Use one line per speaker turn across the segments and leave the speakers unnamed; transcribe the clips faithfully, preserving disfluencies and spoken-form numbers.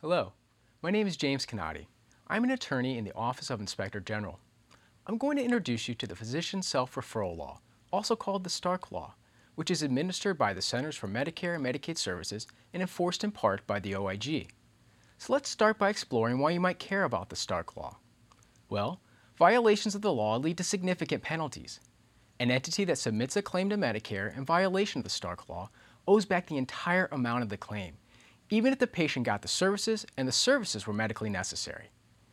Hello, my name is James Canati. I'm an attorney in the Office of Inspector General. I'm going to introduce you to the Physician Self-Referral Law, also called the Stark Law, which is administered by the Centers for Medicare and Medicaid Services and enforced in part by the O I G. So let's start by exploring why you might care about the Stark Law. Well, violations of the law lead to significant penalties. An entity that submits a claim to Medicare in violation of the Stark Law owes back the entire amount of the claim, even if the patient got the services and the services were medically necessary.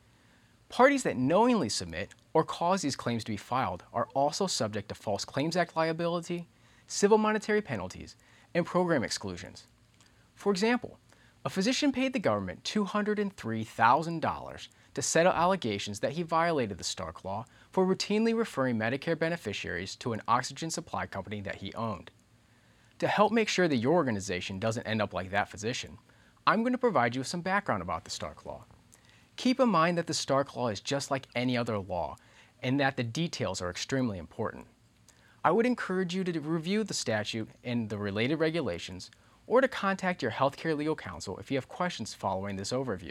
Parties that knowingly submit or cause these claims to be filed are also subject to False Claims Act liability, civil monetary penalties, and program exclusions. For example, a physician paid the government two hundred three thousand dollars to settle allegations that he violated the Stark Law for routinely referring Medicare beneficiaries to an oxygen supply company that he owned. To help make sure that your organization doesn't end up like that physician, I'm going to provide you with some background about the Stark Law. Keep in mind that the Stark Law is just like any other law, and that the details are extremely important. I would encourage you to review the statute and the related regulations, or to contact your healthcare legal counsel if you have questions following this overview.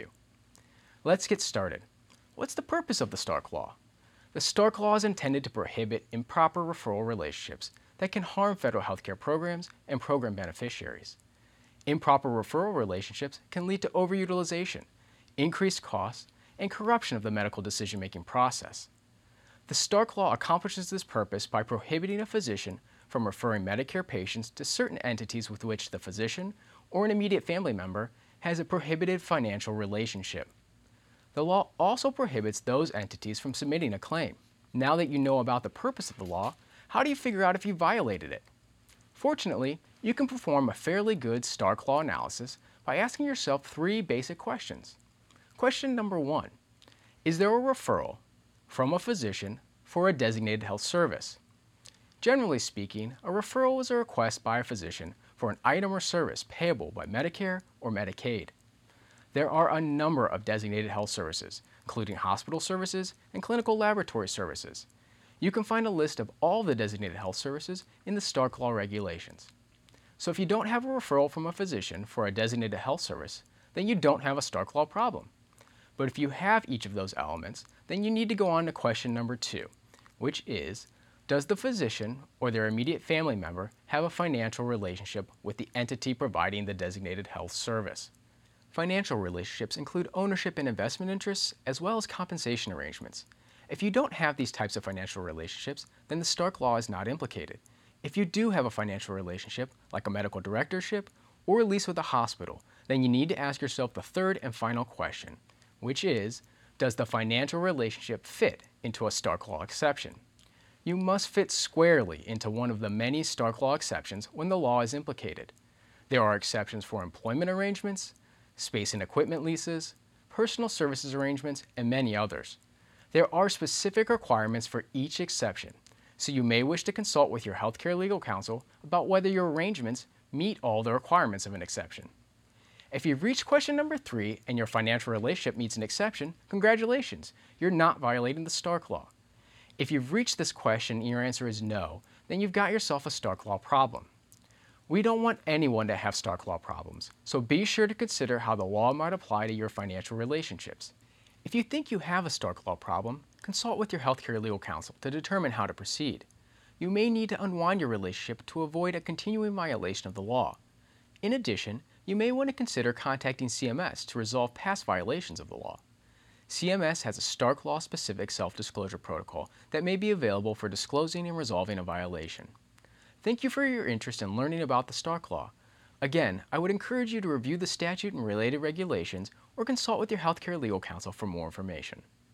Let's get started. What's the purpose of the Stark Law? The Stark Law is intended to prohibit improper referral relationships that can harm federal healthcare programs and program beneficiaries. Improper referral relationships can lead to overutilization, increased costs, and corruption of the medical decision-making process. The Stark Law accomplishes this purpose by prohibiting a physician from referring Medicare patients to certain entities with which the physician or an immediate family member has a prohibited financial relationship. The law also prohibits those entities from submitting a claim. Now that you know about the purpose of the law, how do you figure out if you violated it? Fortunately, you can perform a fairly good Stark Law analysis by asking yourself three basic questions. Question number one, is there a referral from a physician for a designated health service? Generally speaking, a referral is a request by a physician for an item or service payable by Medicare or Medicaid. There are a number of designated health services, including hospital services and clinical laboratory services. You can find a list of all the designated health services in the Stark Law regulations. So if you don't have a referral from a physician for a designated health service, then you don't have a Stark Law problem. But if you have each of those elements, then you need to go on to question number two, which is, does the physician or their immediate family member have a financial relationship with the entity providing the designated health service? Financial relationships include ownership and investment interests, as well as compensation arrangements. If you don't have these types of financial relationships, then the Stark Law is not implicated. If you do have a financial relationship, like a medical directorship or a lease with a hospital, then you need to ask yourself the third and final question, which is, does the financial relationship fit into a Stark Law exception? You must fit squarely into one of the many Stark Law exceptions when the law is implicated. There are exceptions for employment arrangements, space and equipment leases, personal services arrangements, and many others. There are specific requirements for each exception, so you may wish to consult with your healthcare legal counsel about whether your arrangements meet all the requirements of an exception. If you've reached question number three and your financial relationship meets an exception, congratulations, you're not violating the Stark Law. If you've reached this question and your answer is no, then you've got yourself a Stark Law problem. We don't want anyone to have Stark Law problems, so be sure to consider how the law might apply to your financial relationships. If you think you have a Stark Law problem, consult with your healthcare legal counsel to determine how to proceed. You may need to unwind your relationship to avoid a continuing violation of the law. In addition, you may want to consider contacting C M S to resolve past violations of the law. C M S has a Stark Law-specific self-disclosure protocol that may be available for disclosing and resolving a violation. Thank you for your interest in learning about the Stark Law. Again, I would encourage you to review the statute and related regulations or consult with your healthcare legal counsel for more information.